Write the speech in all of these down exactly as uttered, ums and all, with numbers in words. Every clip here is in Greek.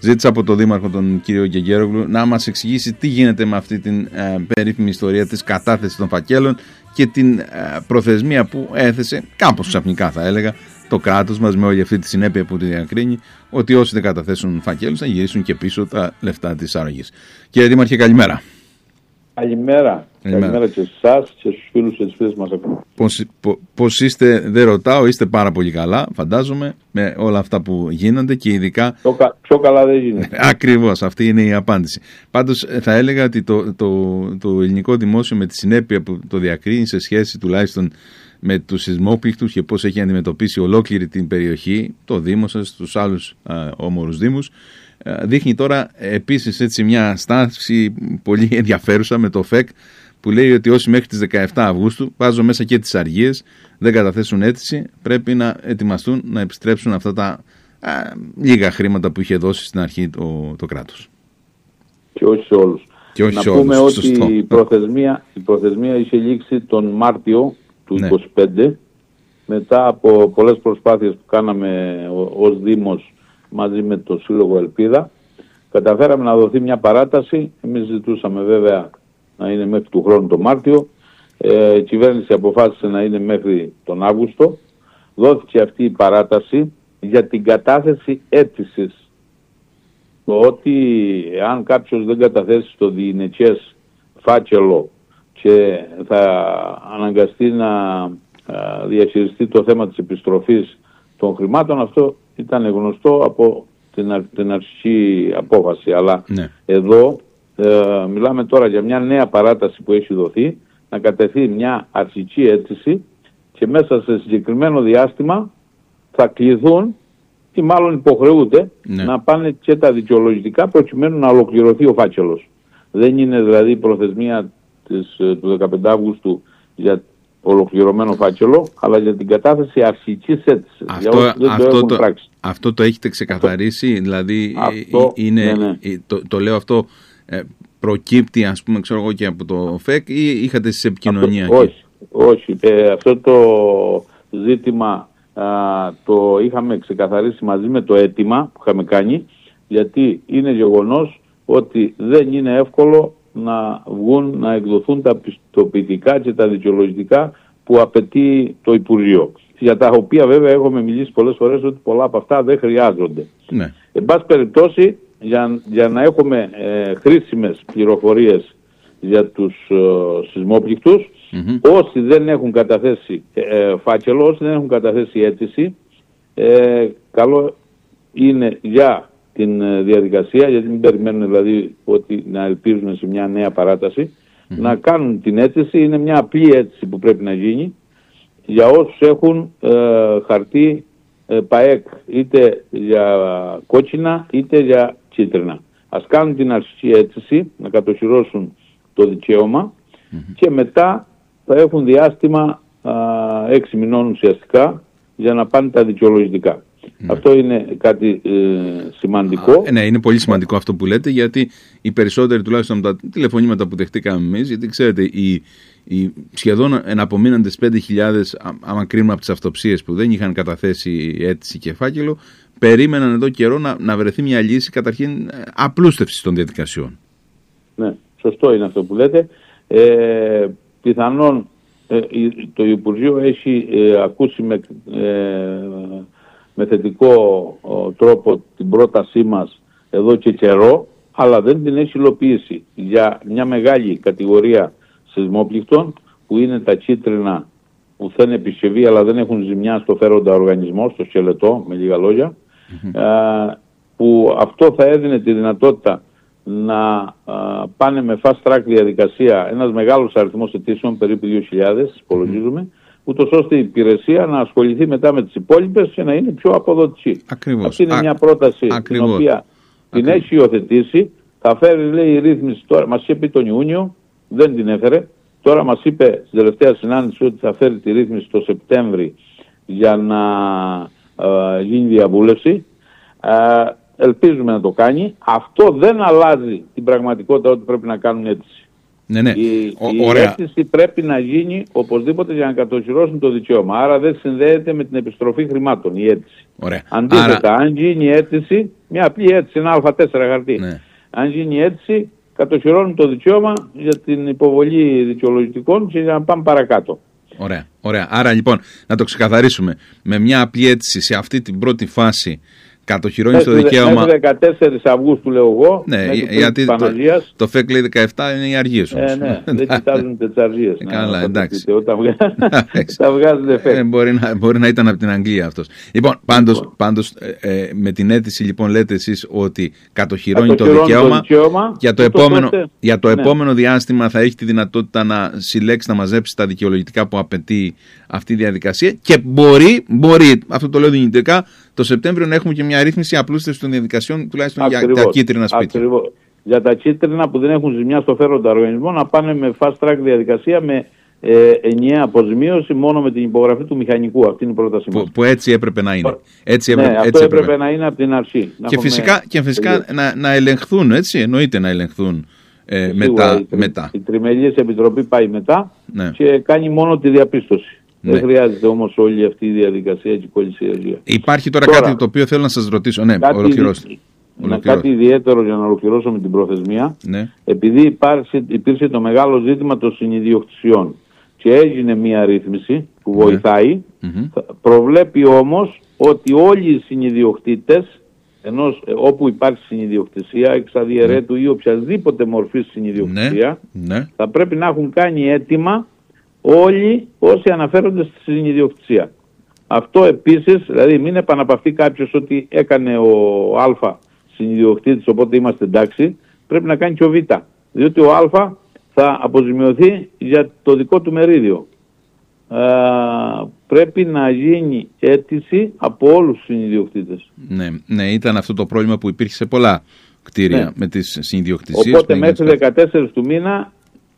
Ζήτησα από τον Δήμαρχο, τον κύριο Γεγέρογλου, να μας εξηγήσει τι γίνεται με αυτή την ε, περίφημη ιστορία της κατάθεσης των φακέλων και την ε, προθεσμία που έθεσε, κάπως ξαφνικά θα έλεγα, το κράτος μας, με όλη αυτή τη συνέπεια που τη διακρίνει, ότι όσοι δεν καταθέσουν φακέλους θα γυρίσουν και πίσω τα λεφτά της αρρωγής. Κύριε Δήμαρχε, καλημέρα. Καλημέρα. Καλημέρα, καλημέρα και σε εσάς και στους φίλους και τις φίλες μας ακούν. Πώς, πώς είστε, δεν ρωτάω, είστε πάρα πολύ καλά, φαντάζομαι, με όλα αυτά που γίνονται και ειδικά... Πιο, κα, πιο καλά δεν γίνεται. Ακριβώς, αυτή είναι η απάντηση. Πάντως θα έλεγα ότι το, το, το ελληνικό δημόσιο, με τη συνέπεια που το διακρίνει σε σχέση τουλάχιστον με τους σεισμόπληκτους και πώς έχει αντιμετωπίσει ολόκληρη την περιοχή, το Δήμο σας, τους άλλους α, όμορους Δήμους, δείχνει τώρα επίσης έτσι μια στάση πολύ ενδιαφέρουσα με το ΦΕΚ, που λέει ότι όσοι μέχρι τις δεκαεφτά Αυγούστου, βάζω μέσα και τις αργίες, δεν καταθέσουν αίτηση, πρέπει να ετοιμαστούν να επιστρέψουν αυτά τα α, λίγα χρήματα που είχε δώσει στην αρχή το, το κράτος. Και όχι σε όλους. Και όχι να σε πούμε όλους, ότι η προθεσμία, η προθεσμία είχε λήξει τον Μάρτιο του ναι. είκοσι πέντε, μετά από πολλές προσπάθειες που κάναμε ως Δήμος μαζί με το Σύλλογο Ελπίδα. Καταφέραμε να δοθεί μια παράταση. Εμείς ζητούσαμε βέβαια να είναι μέχρι του χρόνου το Μάρτιο. Ε, η κυβέρνηση αποφάσισε να είναι μέχρι τον Αύγουστο. Δόθηκε αυτή η παράταση για την κατάθεση αίτησης. Το ότι αν κάποιος δεν καταθέσει στο διηνεκές φάκελο και θα αναγκαστεί να διαχειριστεί το θέμα της επιστροφής των χρημάτων, αυτό ήταν γνωστό από την, αρ, την αρχική απόφαση. Αλλά ναι. εδώ ε, μιλάμε τώρα για μια νέα παράταση που έχει δοθεί, να κατεθεί μια αρχική αίτηση και μέσα σε συγκεκριμένο διάστημα θα κληθούν ή μάλλον υποχρεούνται ναι. να πάνε και τα δικαιολογητικά προκειμένου να ολοκληρωθεί ο φάκελος. Δεν είναι δηλαδή η προθεσμία της, του δεκαπέντε Αυγούστου για ολοκληρωμένο φάκελο, αλλά για την κατάθεση αρχικής αίτησης. Αυτό, αυτό, το, το, αυτό το έχετε ξεκαθαρίσει, αυτό, δηλαδή αυτό, είναι, ναι, ναι. Το, το λέω αυτό ε, προκύπτει ας πούμε ξέρω εγώ και από το ΦΕΚ ή είχατε σε επικοινωνία? Αυτό, όχι, όχι. Ε, αυτό το ζήτημα α, το είχαμε ξεκαθαρίσει μαζί με το αίτημα που είχαμε κάνει, γιατί είναι γεγονός ότι δεν είναι εύκολο να βγουν, να εκδοθούν τα πιστοποιητικά και τα δικαιολογητικά που απαιτεί το Υπουργείο. Για τα οποία βέβαια έχουμε μιλήσει πολλές φορές ότι πολλά από αυτά δεν χρειάζονται. Ναι. Εν πάση περιπτώσει, για, για να έχουμε ε, χρήσιμες πληροφορίες για τους ε, σεισμόπληκτους, mm-hmm. όσοι δεν έχουν καταθέσει ε, φάκελο, όσοι δεν έχουν καταθέσει αίτηση, ε, καλό είναι για την διαδικασία, γιατί μην περιμένουν δηλαδή ότι να ελπίζουν σε μια νέα παράταση, mm-hmm. να κάνουν την αίτηση. Είναι μια απλή αίτηση που πρέπει να γίνει για όσους έχουν ε, χαρτί ε, ΠΑΕΚ, είτε για κόκκινα είτε για κίτρινα. Ας κάνουν την αρχική αίτηση, να κατοχυρώσουν το δικαίωμα mm-hmm. και μετά θα έχουν διάστημα α, έξι μηνών ουσιαστικά για να πάνε τα δικαιολογητικά. Ναι. Αυτό είναι κάτι ε, σημαντικό. Α, ναι, είναι πολύ σημαντικό αυτό που λέτε, γιατί οι περισσότεροι, τουλάχιστον από τα τηλεφωνήματα που δεχτήκαμε εμείς, γιατί ξέρετε, οι, οι σχεδόν εναπομείναντες πέντε χιλιάδες, άμα κρίνουμε από τις αυτοψίες που δεν είχαν καταθέσει αίτηση και φάκελο, περίμεναν εδώ καιρό να, να βρεθεί μια λύση καταρχήν απλούστευσης των διαδικασιών. Ναι, σωστό είναι αυτό που λέτε. Ε, πιθανόν ε, το Υπουργείο έχει ε, ακούσει με... Ε, με θετικό ο, τρόπο την πρότασή μας εδώ και καιρό, αλλά δεν την έχει υλοποιήσει για μια μεγάλη κατηγορία σεισμόπληκτων που είναι τα κίτρινα που θέλουν επισκευή αλλά δεν έχουν ζημιά στο φέροντα οργανισμό, στο σκελετό, με λίγα λόγια, mm-hmm. α, που αυτό θα έδινε τη δυνατότητα να α, πάνε με fast track διαδικασία ένας μεγάλος αριθμός αιτήσεων, περίπου δύο χιλιάδες υπολογίζουμε, mm-hmm. ούτως ώστε η υπηρεσία να ασχοληθεί μετά με τις υπόλοιπες και να είναι πιο αποδοτική. Ακριβώς. Αυτή είναι Α, μια πρόταση ακριβώς. την οποία την Ακριβώς. έχει υιοθετήσει. Θα φέρει, λέει, η ρύθμιση τώρα. Μας είπε τον Ιούνιο, δεν την έφερε. Τώρα μας είπε στην τελευταία συνάντηση ότι θα φέρει τη ρύθμιση το Σεπτέμβρη για να ε, γίνει διαβούλευση. Ε, ελπίζουμε να το κάνει. Αυτό δεν αλλάζει την πραγματικότητα ότι πρέπει να κάνουν αίτηση. Ναι, ναι. Η, Ο, η αίτηση πρέπει να γίνει οπωσδήποτε για να κατοχυρώσουν το δικαίωμα. Άρα δεν συνδέεται με την επιστροφή χρημάτων η αίτηση. Ωραία. Αντίθετα, Άρα... αν γίνει η αίτηση, μια απλή αίτηση, ένα Α τέσσερα χαρτί. Ναι. Αν γίνει η αίτηση, κατοχυρώνουν το δικαίωμα για την υποβολή δικαιολογητικών και για να πάμε παρακάτω. Ωραία, ωραία. Άρα λοιπόν, να το ξεκαθαρίσουμε. Με μια απλή αίτηση σε αυτή την πρώτη φάση κατοχυρώνει το δικαίωμα. Μέχρι δεκατέσσερις Αυγούστου λέω εγώ. Ναι, γιατί το, το ΦΕΚ λέει δεκαεπτά είναι οι αργίες όμως. Ε, ναι, δεν κοιτάζουν τις αργίες. Ε, καλά, να, εντάξει. Όταν τα βγάζουν ΦΕΚ. Ε, μπορεί, να, μπορεί να ήταν από την Αγγλία αυτός. Λοιπόν, πάντως, λοιπόν. πάντως ε, ε, με την αίτηση λοιπόν λέτε εσείς ότι κατοχυρώνει το δικαίωμα, το δικαίωμα για το, επόμενο, το για το ναι. επόμενο διάστημα θα έχει τη δυνατότητα να συλλέξει, να μαζέψει τα δικαιολογητικά που απαιτεί αυτή η διαδικασία και μπορεί, μπορεί αυτό το λέω δυνητικά, το Σεπτέμβριο να έχουμε και μια ρύθμιση απλούστευση των διαδικασιών τουλάχιστον ακριβώς, για τα κίτρινα σπίτια. Ακριβώς. Για τα κίτρινα που δεν έχουν ζημιά στο φέροντα οργανισμό να πάνε με fast track διαδικασία με ε, ενιαία αποζημίωση μόνο με την υπογραφή του μηχανικού. Αυτή είναι η πρόταση μας. Που, που έτσι έπρεπε να είναι. Έτσι έπρεπε, ναι, έτσι αυτό έπρεπε, έπρεπε να είναι από την αρχή. Και φυσικά, και φυσικά να, να ελεγχθούν, έτσι, εννοείται να ελεγχθούν ε, μετά. Η, μετά. η Τριμελής Επιτροπή πάει μετά ναι. και κάνει μόνο τη διαπίστωση. Ναι. Δεν χρειάζεται όμως όλη αυτή η διαδικασία και η κολυσιεργία. Υπάρχει τώρα, τώρα κάτι το οποίο θέλω να σας ρωτήσω. Ναι, κάτι, ολοκληρώστε. Να κάτι ιδιαίτερο για να ολοκληρώσω με την προθεσμία. Ναι. Επειδή υπάρξε, υπήρξε το μεγάλο ζήτημα των συνιδιοκτησιών και έγινε μια ρύθμιση που βοηθάει, ναι. προβλέπει όμως ότι όλοι οι συνιδιοκτήτες, ενός, όπου υπάρχει συνιδιοκτησία, εξαδιαιρέτου ναι. ή οποιασδήποτε μορφής συνιδιοκτησία, ναι. Ναι. θα πρέπει να έχουν κάνει αίτημα όλοι όσοι αναφέρονται στη συνιδιοκτησία. Αυτό επίσης, δηλαδή μην επαναπαυθεί κάποιος ότι έκανε ο Α συνιδιοκτήτης, οπότε είμαστε εντάξει, πρέπει να κάνει και ο Β. Διότι ο Α θα αποζημιωθεί για το δικό του μερίδιο. Ε, πρέπει να γίνει αίτηση από όλους τους συνιδιοκτήτες. Ναι, ναι, ήταν αυτό το πρόβλημα που υπήρχε σε πολλά κτίρια ναι. με τις συνιδιοκτησίες. Οπότε μέχρι δεκατέσσερις του μήνα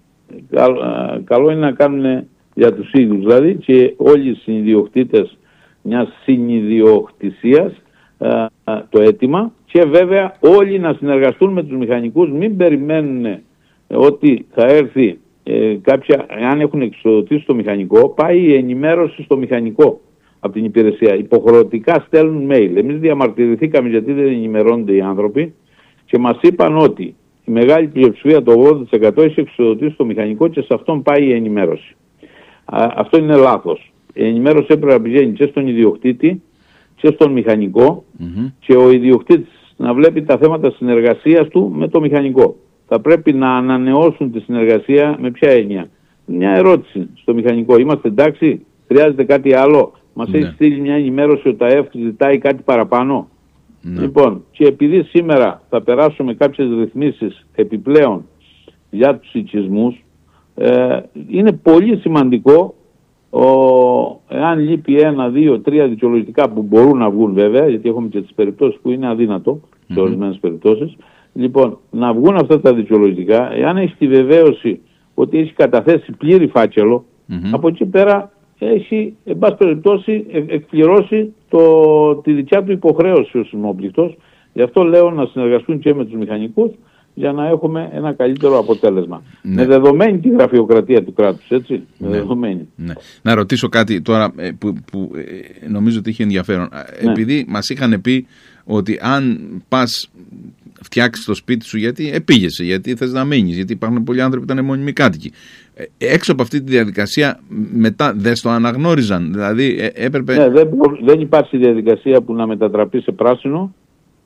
καλό είναι να κάνουν για τους ίδιους δηλαδή και όλοι οι συνιδιοκτήτες μιας συνιδιοκτησίας το αίτημα και βέβαια όλοι να συνεργαστούν με τους μηχανικούς, μην περιμένουν ότι θα έρθει ε, κάποια, αν έχουν εξοδοτήσει το μηχανικό, πάει η ενημέρωση στο μηχανικό από την υπηρεσία. Υποχρεωτικά στέλνουν mail. Εμείς διαμαρτυρηθήκαμε γιατί δεν ενημερώνονται οι άνθρωποι και μας είπαν ότι η μεγάλη πλειοψηφία, το ογδόντα τοις εκατό, έχει εξοδοτήσει το μηχανικό και σε αυτόν πάει η ενημέρωση. Α, αυτό είναι λάθος. Η ενημέρωση έπρεπε να πηγαίνει και στον ιδιοκτήτη και στον μηχανικό mm-hmm. και ο ιδιοκτήτης να βλέπει τα θέματα συνεργασίας του με το μηχανικό. Θα πρέπει να ανανεώσουν τη συνεργασία με ποια έννοια. Μια ερώτηση στο μηχανικό. Είμαστε εντάξει, χρειάζεται κάτι άλλο. Μας ναι. έχει στείλει μια ενημέρωση ότι τα ΕΦ ζητάει κάτι παραπάνω. Ναι. Λοιπόν, και επειδή σήμερα θα περάσουμε κάποιες ρυθμίσεις επιπλέον για τους οικισμούς, ε, είναι πολύ σημαντικό ο, εάν λείπει ένα, δύο, τρία δικαιολογητικά που μπορούν να βγουν βέβαια, γιατί έχουμε και τις περιπτώσεις που είναι αδύνατο σε mm-hmm. ορισμένες περιπτώσεις. Λοιπόν, να βγουν αυτά τα δικαιολογητικά, εάν έχει τη βεβαίωση ότι έχει καταθέσει πλήρη φάκελο, mm-hmm. από εκεί πέρα έχει, εν πάση περιπτώσει, εκπληρώσει το, τη δικιά του υποχρέωση ο σεισμόπληκτος. Γι' αυτό λέω να συνεργαστούν και με τους μηχανικούς για να έχουμε ένα καλύτερο αποτέλεσμα. Ναι. Με δεδομένη τη γραφειοκρατία του κράτους, έτσι. Ναι. Με δεδομένη. Ναι. Να ρωτήσω κάτι τώρα που, που νομίζω ότι είχε ενδιαφέρον. Ναι. Επειδή μας είχαν πει ότι αν πας φτιάξεις το σπίτι σου γιατί επήγεσαι, γιατί θες να μείνεις, γιατί υπάρχουν πολλοί άνθρωποι που ήταν μόνιμοι κάτοικοι. Έξω από αυτή τη διαδικασία μετά δεν το αναγνώριζαν, δηλαδή έπρεπε... Ναι, δεν, δεν υπάρχει διαδικασία που να μετατραπεί σε πράσινο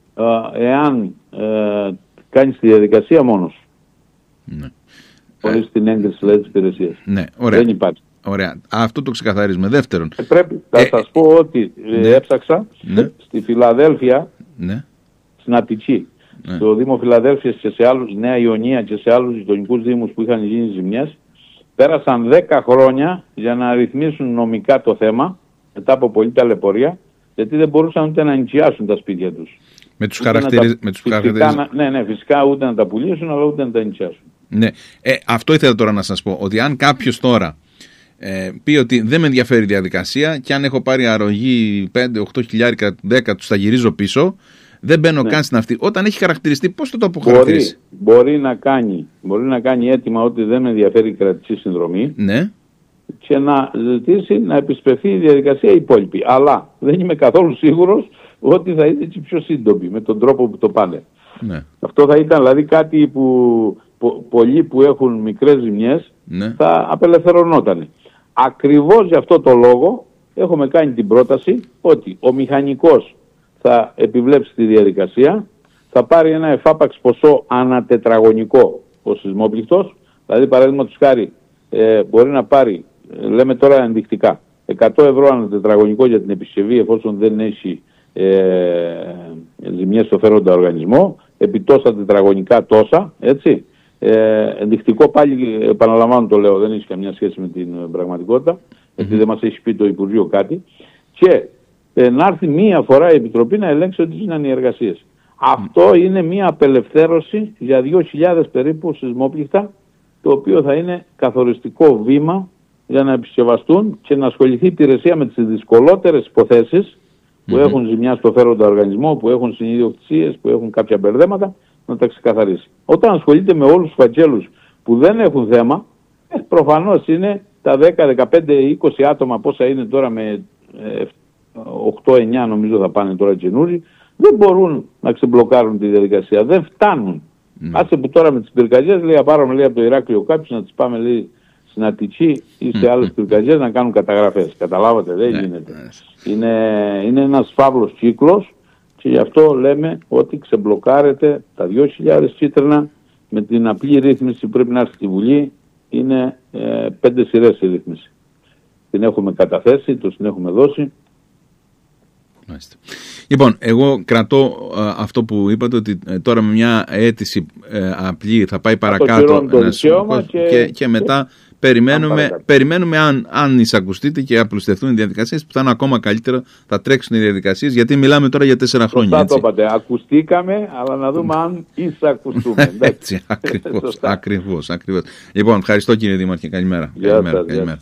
εάν ε, κάνεις τη διαδικασία μόνος. Ναι. Χωρίς ε, την έγκριση δηλαδή, της υπηρεσίας. Ναι, ωραία. Δεν υπάρχει. Ωραία. Αυτό το ξεκαθαρίζουμε. Δεύτερον. Ε, πρέπει, θα ε, σας πω ότι ναι, έψαξα ναι, στη Φιλαδέλφια, ναι, στην Αττική, ναι, στο Δήμο Φιλαδέλφειας και σε άλλους, Νέα Ιωνία και σε άλλους γειτονικούς δήμους που είχαν γίνει ζημιές, πέρασαν δέκα χρόνια για να ρυθμίσουν νομικά το θέμα, μετά από πολλή ταλαιπωρία, γιατί δεν μπορούσαν ούτε να νοικιάσουν τα σπίτια τους. Με τους χαρακτηριστικούς. Ναι, ναι, φυσικά ούτε να τα πουλήσουν, αλλά ούτε να τα νοικιάσουν. Ναι. Ε, αυτό ήθελα τώρα να σας πω, ότι αν κάποιος τώρα ε, πει ότι δεν με ενδιαφέρει η διαδικασία και αν έχω πάρει αρρωγή πέντε οχτώ χιλιάρικα, δέκα τους τα γυρίζω πίσω, δεν μπαίνω ναι. καν στην αυτή. Όταν έχει χαρακτηριστεί, πώς θα το αποχαρακτηρίσει? Μπορεί, μπορεί, να κάνει, μπορεί να κάνει αίτημα ότι δεν με ενδιαφέρει η κρατική συνδρομή. Ναι. Και να ζητήσει να επισπευθεί η διαδικασία υπόλοιπη. Αλλά δεν είμαι καθόλου σίγουρος ότι θα είναι έτσι πιο σύντομη με τον τρόπο που το πάνε. Ναι. Αυτό θα ήταν δηλαδή κάτι που πο, πολλοί που έχουν μικρές ζημιές ναι. θα απελευθερωνόταν. Ακριβώς για αυτό το λόγο έχουμε κάνει την πρόταση ότι ο μηχανικός θα επιβλέψει τη διαδικασία, θα πάρει ένα εφάπαξ ποσό ανατετραγωνικό ο σεισμόπληκτος, δηλαδή παραδείγματος χάρη ε, μπορεί να πάρει, λέμε τώρα ενδεικτικά, εκατό ευρώ ανατετραγωνικό για την επισκευή εφόσον δεν έχει ε, ζημιές στο φέροντα οργανισμό, επί τόσα τετραγωνικά τόσα, έτσι. Ε, ενδεικτικό πάλι, επαναλαμβάνω το λέω, δεν έχει καμιά σχέση με την πραγματικότητα, mm-hmm. γιατί δεν μας έχει πει το Υπουργείο κάτι, και ε, να έρθει μία φορά η Επιτροπή να ελέγξει ότι γίναν οι εργασίες. Mm-hmm. Αυτό είναι μία απελευθέρωση για δύο χιλιάδες περίπου σεισμόπληκτα, το οποίο θα είναι καθοριστικό βήμα για να επισκευαστούν και να ασχοληθεί η υπηρεσία με τις δυσκολότερες υποθέσεις που mm-hmm. έχουν ζημιά στο φέροντα οργανισμό, που έχουν συνειδιοκτησίες, που έχουν κάποια μπερδέματα, να τα ξεκαθαρίσει. Όταν ασχολείται με όλους τους φακέλους που δεν έχουν θέμα, ε, προφανώς είναι τα δέκα, δεκαπέντε, είκοσι άτομα, πόσα είναι τώρα με ε, οκτώ εννιά νομίζω θα πάνε τώρα καινούριοι, δεν μπορούν να ξεμπλοκάρουν τη διαδικασία, δεν φτάνουν. Mm. Άσε που τώρα με τις πυρκαγιές λέει, πάρουμε λέει από το Ηράκλειο κάποιους να τις πάμε λέει στην Αττική ή σε mm. άλλες πυρκαγιές να κάνουν καταγραφές. Καταλάβατε, δεν mm. γίνεται. Mm. Είναι, είναι ένας φαύλος κύκλος και γι' αυτό λέμε ότι ξεμπλοκάρεται τα δύο χιλιάδες κίτρινα με την απλή ρύθμιση που πρέπει να έρθει στη Βουλή. Είναι ε, πέντε σειρές η ρύθμιση. Την έχουμε καταθέσει, το την έχουμε δώσει. Μάλιστα. Λοιπόν, εγώ κρατώ α, αυτό που είπατε, ότι ε, τώρα με μια αίτηση ε, απλή θα πάει παρακάτω το ένας, και... Και, και μετά περιμένουμε, περιμένουμε αν, αν εισακουστείτε και απλουστευτούν οι διαδικασίες, που θα είναι ακόμα καλύτερα, θα τρέξουν οι διαδικασίες, γιατί μιλάμε τώρα για τέσσερα χρόνια. Σωστά το είπατε, ακουστήκαμε, αλλά να δούμε αν εισακουστούμε. Έτσι, ακριβώς, ακριβώς, ακριβώς. Λοιπόν, ευχαριστώ κύριε Δήμαρχε, καλημέρα. Γεια καλημέρα, σας, καλημέρα.